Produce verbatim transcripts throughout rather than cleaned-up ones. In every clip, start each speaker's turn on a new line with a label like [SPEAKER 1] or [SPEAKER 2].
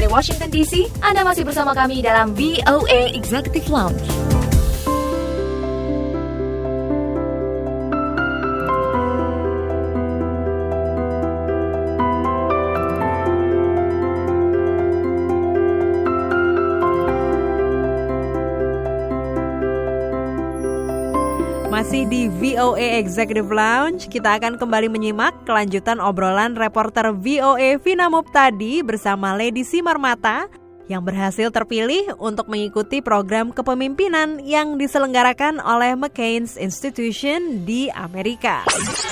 [SPEAKER 1] Washington D C. Anda masih bersama kami dalam V O A Executive Lounge.
[SPEAKER 2] Masih di V O A Executive Lounge, kita akan kembali menyimak kelanjutan obrolan reporter V O A Vina Muptadi bersama Lady Simarmata yang berhasil terpilih untuk mengikuti program kepemimpinan yang diselenggarakan oleh McCain's Institution di Amerika.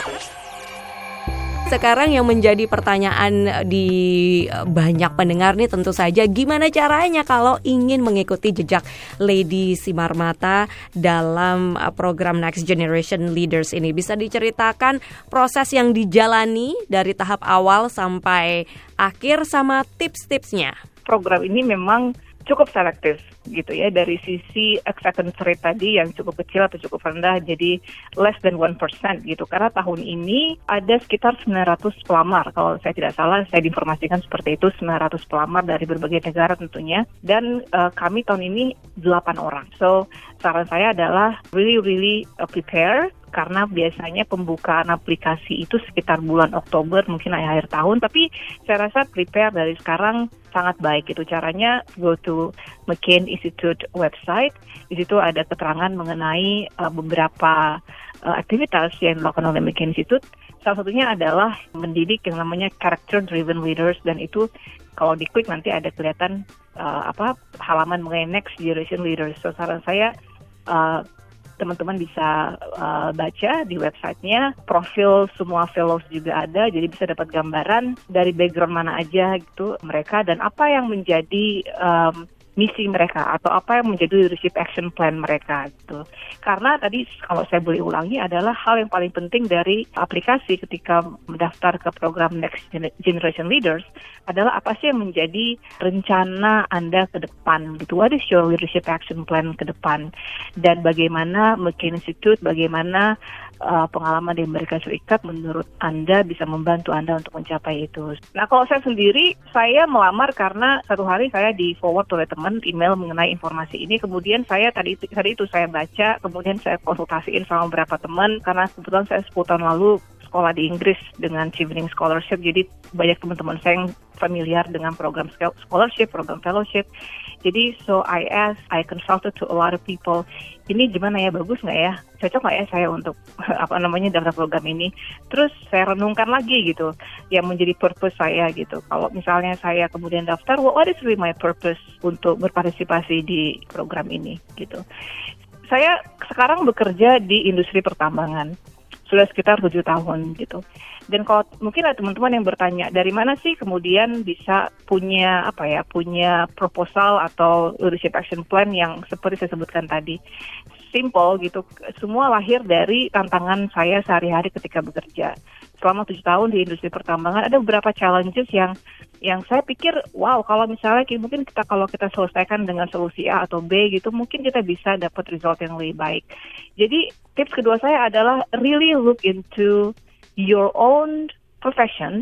[SPEAKER 2] Sekarang yang menjadi pertanyaan di banyak pendengar nih tentu saja, gimana caranya kalau ingin mengikuti jejak Lady Simarmata dalam program Next Generation Leaders ini? Bisa diceritakan proses yang dijalani dari tahap awal sampai akhir sama tips-tipsnya?
[SPEAKER 3] Program ini memang cukup selektif gitu ya, dari sisi acceptance rate tadi yang cukup kecil atau cukup rendah, jadi less than one percent gitu, karena tahun ini ada sekitar sembilan ratus pelamar, kalau saya tidak salah saya diinformasikan seperti itu, sembilan ratus pelamar dari berbagai negara tentunya, dan uh, kami tahun ini delapan orang. So saran saya adalah really really uh, prepare, karena biasanya pembukaan aplikasi itu sekitar bulan Oktober, mungkin akhir tahun, tapi saya rasa prepare dari sekarang sangat baik. Itu caranya go to McCain Institute website, di situ ada keterangan mengenai uh, beberapa uh, aktivitas yang dilakukan oleh McCain Institute. Salah satunya adalah mendidik yang namanya character driven leaders, dan itu kalau diklik nanti ada kelihatan uh, apa halaman mengenai Next Generation Leaders. So saran saya uh, teman-teman bisa uh, baca di websitenya, profil semua fellows juga ada, jadi bisa dapat gambaran dari background mana aja gitu mereka, dan apa yang menjadi um, misi mereka atau apa yang menjadi leadership action plan mereka gitu. Karena tadi kalau saya boleh ulangi adalah hal yang paling penting dari aplikasi ketika mendaftar ke program Next Generation Leaders adalah apa sih yang menjadi rencana Anda ke depan gitu. What is your leadership action plan ke depan, dan bagaimana McCain Institute, bagaimana Uh, pengalaman di Amerika Serikat menurut Anda bisa membantu Anda untuk mencapai itu. Nah, kalau saya sendiri, saya melamar karena satu hari saya di forward oleh teman email mengenai informasi ini, kemudian saya tadi itu, tadi itu saya baca, kemudian saya konsultasiin sama beberapa teman, karena kebetulan saya sepuluh tahun lalu sekolah di Inggris dengan Chevening Scholarship, jadi banyak teman-teman saya yang familiar dengan program scholarship, program fellowship. Jadi so I asked, I consulted to a lot of people, ini gimana ya, bagus nggak ya, cocok nggak ya saya untuk apa namanya daftar program ini. Terus saya renungkan lagi gitu, yang menjadi purpose saya gitu. Kalau misalnya saya kemudian daftar, what is really my purpose untuk berpartisipasi di program ini gitu. Saya sekarang bekerja di industri pertambangan sudah sekitar tujuh tahun gitu. Dan kalau mungkin ada teman-teman yang bertanya, dari mana sih kemudian bisa punya apa ya, punya proposal atau leadership action plan yang seperti saya sebutkan tadi. Simple gitu, semua lahir dari tantangan saya sehari-hari ketika bekerja. Selama tujuh tahun di industri pertambangan ada beberapa challenges yang yang saya pikir, wow, kalau misalnya mungkin kita kalau kita selesaikan dengan solusi A atau B gitu, mungkin kita bisa dapat result yang lebih baik. Jadi tips kedua saya adalah really look into your own profession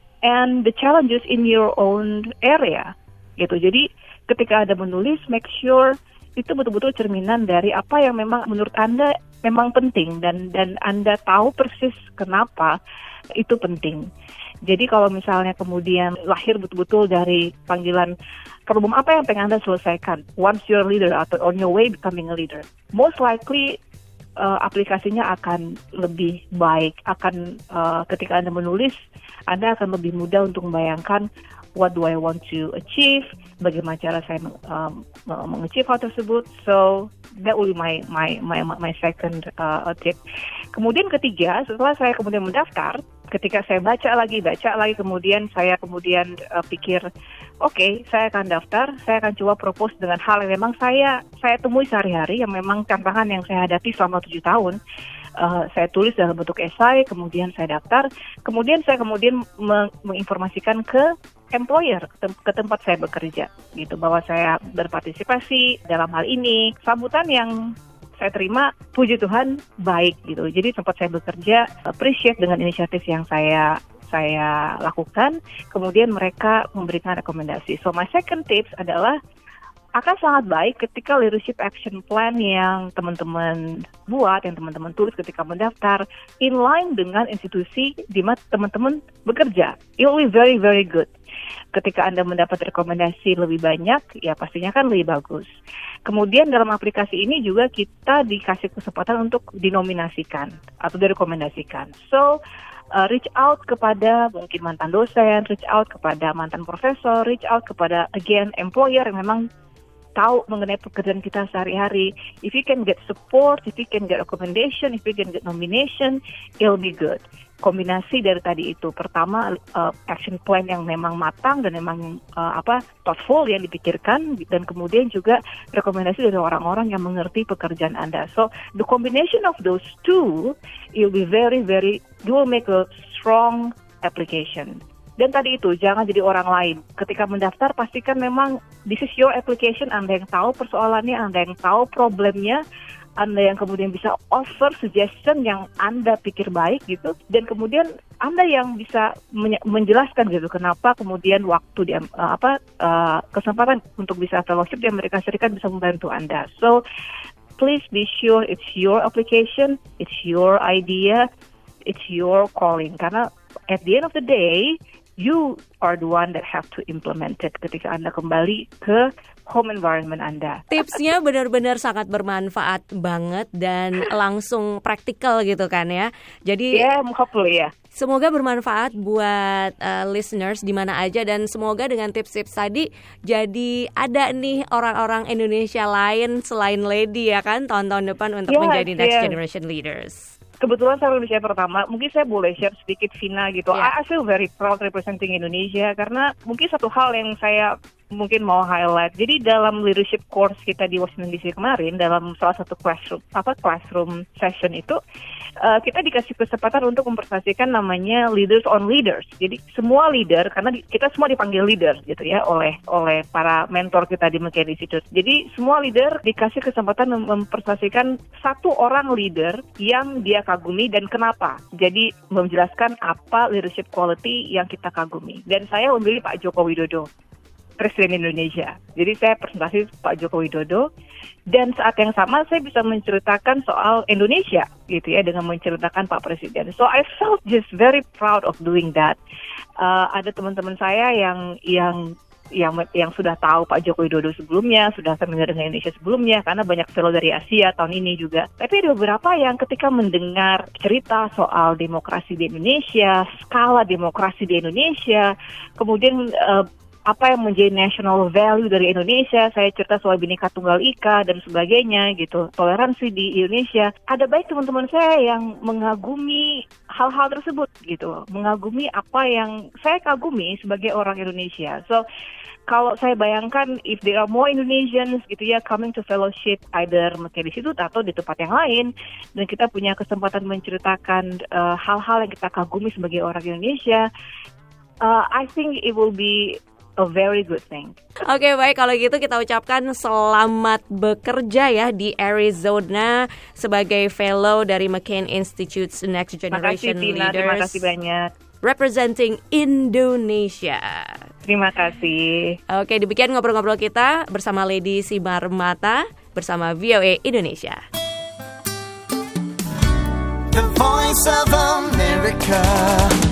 [SPEAKER 3] and the challenges in your own area gitu. Jadi ketika Anda menulis, make sure itu betul-betul cerminan dari apa yang memang menurut Anda memang penting, dan dan Anda tahu persis kenapa itu penting. Jadi kalau misalnya kemudian lahir betul-betul dari panggilan problem apa yang pengen Anda selesaikan once you're a leader atau on your way becoming a leader, most likely Uh, aplikasinya akan lebih baik, akan uh, ketika Anda menulis, Anda akan lebih mudah untuk membayangkan what do I want to achieve, bagaimana cara saya um, mengachieve hal tersebut. So that will be my my my my second uh, tip. Kemudian ketiga, setelah saya kemudian mendaftar, ketika saya baca lagi, baca lagi, kemudian saya kemudian uh, pikir, oke, okay, saya akan daftar, saya akan coba propose dengan hal yang memang saya saya temui sehari-hari, yang memang tantangan yang saya hadapi selama tujuh tahun. Uh, saya tulis dalam bentuk esai, kemudian saya daftar, kemudian saya kemudian meng- menginformasikan ke employer, ke, tem- ke tempat saya bekerja, gitu, bahwa saya berpartisipasi dalam hal ini. Sambutan yang saya terima, puji Tuhan, baik gitu. Jadi tempat saya bekerja appreciate dengan inisiatif yang saya saya lakukan, kemudian mereka memberikan rekomendasi. So my second tips adalah akan sangat baik ketika leadership action plan yang teman-teman buat, yang teman-teman tulis ketika mendaftar, in line dengan institusi di mana teman-teman bekerja. It will be very, very good. Ketika Anda mendapat rekomendasi lebih banyak, ya pastinya kan lebih bagus. Kemudian dalam aplikasi ini juga kita dikasih kesempatan untuk dinominasikan atau direkomendasikan. So, uh, reach out kepada mungkin mantan dosen, reach out kepada mantan profesor, reach out kepada, again, employer yang memang tahu mengenai pekerjaan kita sehari-hari. If you can get support, if you can get recommendation, if you can get nomination, it'll be good. Kombinasi dari tadi itu, pertama uh, action plan yang memang matang dan memang uh, apa thoughtful yang dipikirkan, dan kemudian juga rekomendasi dari orang-orang yang mengerti pekerjaan Anda. So the combination of those two, you'll be very very, you will make a strong application. Dan tadi itu, jangan jadi orang lain. Ketika mendaftar, pastikan memang this is your application, Anda yang tahu persoalannya, Anda yang tahu problemnya, Anda yang kemudian bisa offer suggestion yang Anda pikir baik gitu. Dan kemudian Anda yang bisa men- menjelaskan gitu, kenapa kemudian waktu di, uh, apa uh, kesempatan untuk bisa fellowship di Amerika Serikat bisa membantu Anda. So, please be sure it's your application, it's your idea, it's your calling. Karena at the end of the day, you are the one that have to implement it ketika Anda kembali ke home environment Anda.
[SPEAKER 2] Tipsnya benar-benar sangat bermanfaat banget dan langsung praktikal gitu kan ya. Jadi
[SPEAKER 3] yeah, hopefully ya. Yeah.
[SPEAKER 2] Semoga bermanfaat buat uh, listeners di mana aja, dan semoga dengan tips-tips tadi jadi ada nih orang-orang Indonesia lain selain Lady ya kan tahun-tahun depan untuk yeah, menjadi next yeah. generation leaders.
[SPEAKER 3] Kebetulan saya Indonesia pertama, mungkin saya boleh share sedikit Vina gitu. Yeah. I feel very proud representing Indonesia karena mungkin satu hal yang saya mungkin mau highlight. Jadi dalam leadership course kita di Washington D C kemarin, dalam salah satu classroom apa classroom session itu, uh, kita dikasih kesempatan untuk mempresentasikan namanya leaders on leaders. Jadi semua leader, karena di, kita semua dipanggil leader gitu ya oleh oleh para mentor kita di McKinsey Institute. Jadi semua leader dikasih kesempatan mem- mempresentasikan satu orang leader yang dia kagumi dan kenapa. Jadi menjelaskan apa leadership quality yang kita kagumi. Dan saya memilih Pak Joko Widodo, Presiden Indonesia. Jadi saya presentasi Pak Joko Widodo, dan saat yang sama saya bisa menceritakan soal Indonesia gitu ya dengan menceritakan Pak Presiden. So I felt just very proud of doing that. Uh, ada teman-teman saya yang yang yang yang sudah tahu Pak Joko Widodo sebelumnya, sudah familiar dengan Indonesia sebelumnya, karena banyak fellow dari Asia tahun ini juga. Tapi ada beberapa yang ketika mendengar cerita soal demokrasi di Indonesia, skala demokrasi di Indonesia, kemudian uh, apa yang menjadi national value dari Indonesia, saya cerita soal Bhinneka Tunggal Ika dan sebagainya gitu, toleransi di Indonesia. Ada baik teman-teman saya yang mengagumi hal-hal tersebut gitu, mengagumi apa yang saya kagumi sebagai orang Indonesia. So kalau saya bayangkan, if there are more Indonesians gitu ya coming to fellowship either McKinsey Institute atau di tempat yang lain, dan kita punya kesempatan menceritakan uh, hal-hal yang kita kagumi sebagai orang Indonesia, uh, I think it will be a very good thing.
[SPEAKER 2] Oke, okay, baik, kalau gitu kita ucapkan selamat bekerja ya di Arizona sebagai fellow dari McKinsey Institute's Next Generation
[SPEAKER 3] Makasih, Tina,
[SPEAKER 2] Leaders.
[SPEAKER 3] Terima kasih banyak.
[SPEAKER 2] Representing Indonesia.
[SPEAKER 3] Terima kasih.
[SPEAKER 2] Oke, demikian ngobrol-ngobrol kita bersama Lady Simarmata bersama V O A Indonesia.
[SPEAKER 4] The Voice of America.